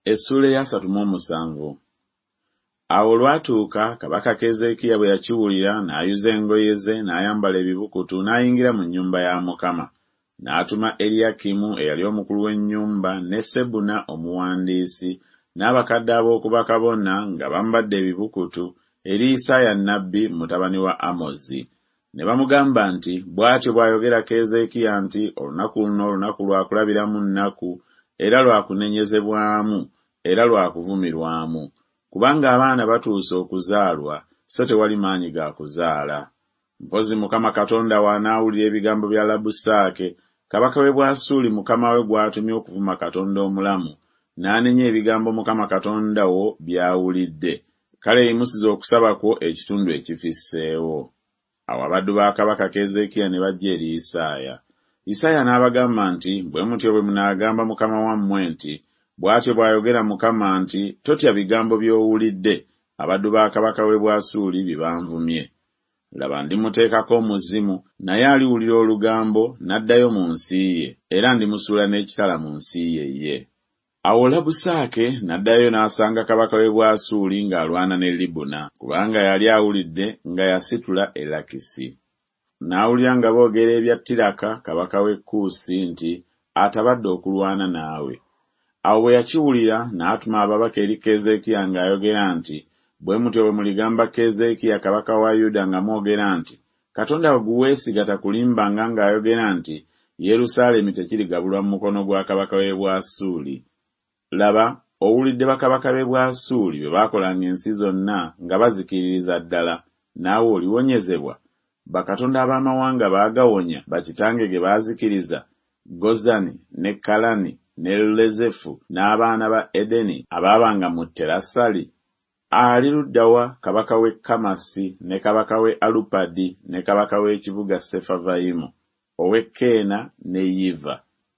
Essula ya 37. Awo lwatuuka kabaka Keezeekiya bwe yakiwulira n'ayuza engoye ze n'ayambala ebibukutu n'ayingira mu nnyumba ya Mukama. N'atuma Eriyakimu eyali omukulu w'ennyumba ne Sebuna omuwandiisi n'abakadde ab'oku bakabona nga bambadde ebibukutu eri Isaaya nnabbi mutabani wa Amozi. Ne bamugamba nti, bw'atyo bw'ayogera Keezeekiya nti, olunaku luno lunaku lwa kulabiramu nnaku, era lwa kunenyezebwamu, era lwa kuvumirwamu. Kubanga abaana batuuse okuzaalwa, so tewali maanyi ga kuzaala. Mpozi Mukama Katonda w'anaawulira ebigambo bya Labusaake, kabaka w'e Bwasuli mukama we gw'atumye okuvuma Katonda omulamu, n'anenya ebigambo Mukama Katonda wo by'awulidde. Kale yimusiza okusaba kwo ekitundu ekifisseewo. Awo abaddu ba kabaka Keezeekiya ne bajja eri Isaaya. Isaaya n'abagamba nti, bwe mutyo bwe munaagamba mukama wammwe nti, bw'atyo bw'ayogera Mukama nti, totya bigambo by'owulidde abaddu ba kabaka w'e Bwasuli bye banvumye. Laba ndimuteekako omuzimu, naye aliwulira olugambo n'addayo mu nsi ye, era ndimusuula n'ekitala mu nsi ye. Awo Labusaake n'addayo n'asanga kabaka w'e Bwasuli ng'alwana ne Libuna, kubanga yali awulidde nga yasitula e Lakisi. N'awulira nga boogera ebya Tiraka kabaka w'e Kuusi nti atabadde okulwana naawe. Awo bwe yakiwulira n'atuma ababaka eri Keezeekiya ng'ayogera nti, bwe mutyo bwe muligamba Keezeekiya kabaka wa Yuda nga mwogera nti, Katonda guweesiga takulimbanga ng'ayogera nti, Yerusaalemi tekirigabulwa mu mukono gwa kabaka w'e Bwasuli. Laba, owulidde bakabaka b'e Bwasuli bwe baakolanga ensi zonna nga bazikiririza ddala, naawe oliwonyezebwa. Bakatonda ab'amawanga baagawonya bakitange ge baazikiriza, Gozani ne Kalani ne Lezefu n'abaana ba Edeni abaabanga mu Terasali. Ali luddawa kabaka w'e Kamasi ne kabaka w'e Alupadi ne kabaka w'ekibuga Sefavayimu, ow'e Keena ne Yiva.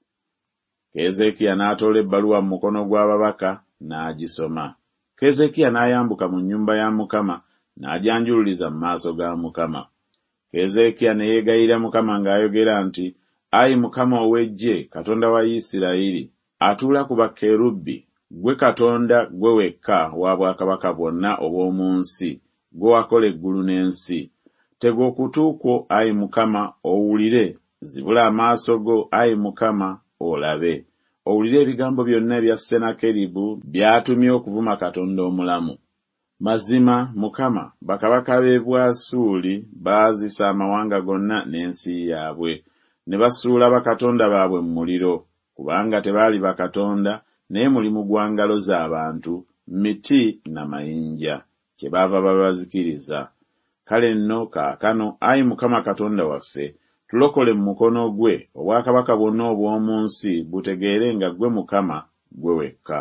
Keezeekiya n'atoola ebbaluwa mu mukono gw'ababaka n'agisoma. Keezeekiya n'ayambuka mu nnyumba ya Mukama n'agyanjululiza mu maaso ga Mukama. Keezeekiya ne yeegayirira Mukama ng'ayogera nti, Ayi Mukama ow'eggye, Katonda wa Isirayiri, atuula ku bakerubbi, gwe Katonda gwe wekka wa bwakabaka bwonna obw'omu nsi, gwe wakola eggulu n'ensi. Tega okutu kwo, Ayi Mukama, owulire, zibula amaaso go, Ayi Mukama, olabe. Owulire ebigambo byonna ebya Senakeribu by'atumye okuvuma Katonda omulamu. Mazima Mukama, bakabaka b'e Bwasuli baazisa amawanga gonna n'ensi yaabwe, ne basuula bakatonda baabwe mu muliro, kubanga tebaali bakatonda, naye mulimu gwa ngalo z'abantu, miti na mayinja, kyebaava babazikiriza. Kale nno kaakano, Ayi Mukama Katonda waffe, tulokole mu mukono gwe, obwakabaka bwonna obw'omu nsi butegeere nga gwe Mukama gwe wekka.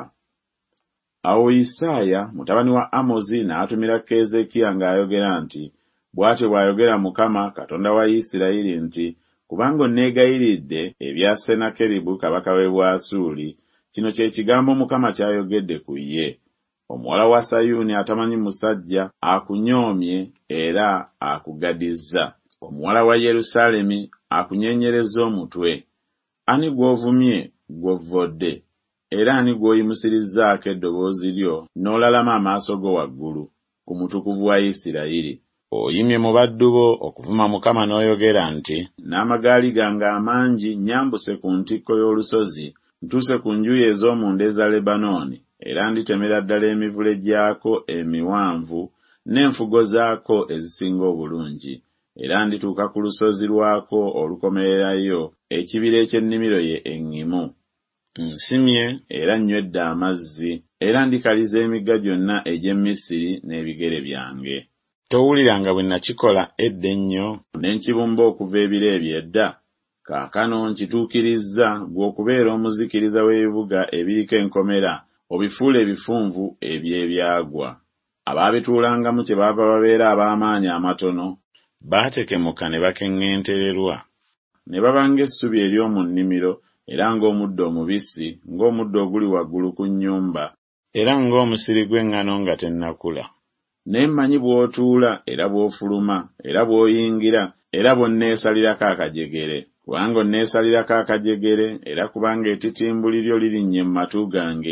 Awo Isaaya mutabani wa Amozi n'atumira Keezeekiya ng'ayogera nti, bw'atyo bw'ayogera Mukama Katonda wa Isirayiri nti, kubanga onneegayiridde ebya Senakeribu kabaka w'e Bwasuli, kino kye kigambo Mukama ky'ayogedde ku ye. Omuwala wa Sayuuni atamanyi musajja akunyoomye era akugadizza. Omuwala wa Yerusaalemi akunyeenyereza omutwe. Ani gw'ovumye gw'ovvodde, era ani gw'oyimusirizzaako eddoboozi lyo n'olalama amaaso go waggulu ku mutukuvu wa Isirayiri? Oyimye mu baddu bo okuvuma Mukama n'oyogera nti, n'amagaali gange amangi nyambuse ku ntikko y'olusozi, ntuuse ku njuyi ez'omunda eza Lebanooni, era nditemera ddala emivule gyako emiwanvu n'enfugo zaako ezisinga obulungi, era ndituuka ku lusozi lwako olukomererayo, ekibira eky'ennimiro ye eŋŋimu. Nsimye era nywedde amazzi, era ndikaliza emigga gyonna egy'e Misiri n'ebigere byange. Towuliranga bwe nakikola edda ennyo, ne nkibumba okuva ebiro eby'edda? Kaakano nkituukirizza, gwe okubeera omuzikiriza w'ebibuga ebiriko enkomera, obifuula ebifunvu eby'ebyagwa. Abaabituulangamu kyebaava babeera ab'amaanyi amatono, baatekemuka ne bakeŋŋentererwa, ne baba ng'essubi ery'omu nnimiro, era ng'omuddo omubisi, ng'omuddo oguli waggulu ku nnyumba, era ng'omusiri gw'eŋŋano nga tennakula. Ne mmanyi bw'otuula era bw'ofuluma era bw'oyingira era bw'onneesalirako akajegere, kubanga onneesalirako akajegere era kubanga ettitimbuli lyo lirinnye mu matu gange,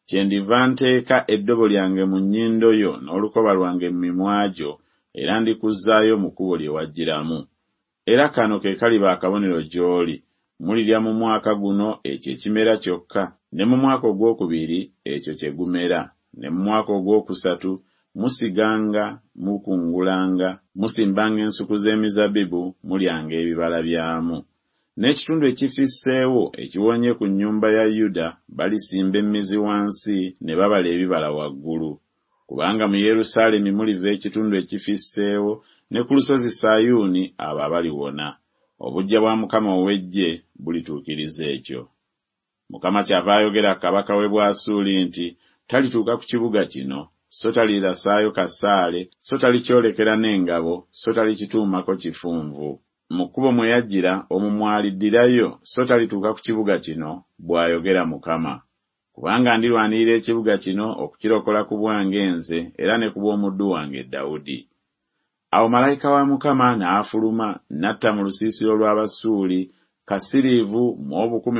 kyendiva nteeka eddobo lyange mu nnyindo yo n'olukoba lwange mu mimwa gyo, era ndikuzzaayo mu kkubo lye wajjiramu. Era kano ke kaliba akabonero gy'oli. Mulirya mu mwaka guno ekyo ekimera kyokka, ne mu mwaka ogwokubiri ekyo kye gumera, ne mu mwaka ogwokusatu musiganga, mukungulanga, musimbanga ensuku z'emizabbibu, mulyanga ebibala byamu. N'ekitundu ekifisseewo ekiwonye ku nnyumba ya Yuda balisimba emmizi wansi ne babala ebibala waggulu. Kubanga mu Yerusaalemi muliva ekitundu ekifisseewo, ne ku lusozi Sayuuni abo abaliwona. Obujja bwa Mukama ow'Eggye bulituukiriza ekyo. Mukama kyava ayogera kabaka w'e Bwasuli nti talituuka ku kibuga kino, so talirasaayo kasaale, so talikyolekera n'engabo, so talikituumako kifunvu. Mu kkubo mwe yajjira omumwa aliddirayo, so talituuka ku kibuga kino, bw'ayogera Mukama. Kubanga ndirwanirira ekibuga kino okukirokola ku bwange nze era ne ku bw'omuddu wange Dawudi. Awo malayika wa Mukama n'afuluma n'atta mu lusiisiro lw'Abasuuli kasiriivu mu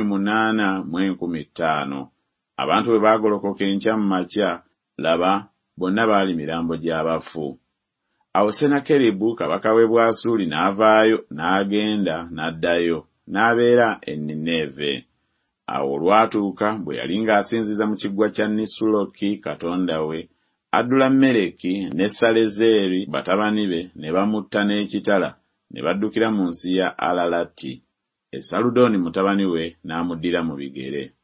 8,500. Abantu bwe baagolokoka enkya mu makya, laba bonna baali mirambo gy'abafu. Awo Senakeribu kabaka w'e Bwasuli n'avaayo n'agenda n'addayo n'abeera e Nineeve. Awo olwatuuka bwe yali ng'asinziza mu kiggwa kya Nisuloki katonda we, Adulammereki ne Salezeeri batabani be ne bamutta n'ekitala ne baddukira mu nsi ya Alalati. Esaludooni mutabani we n'amuddira mu bigere.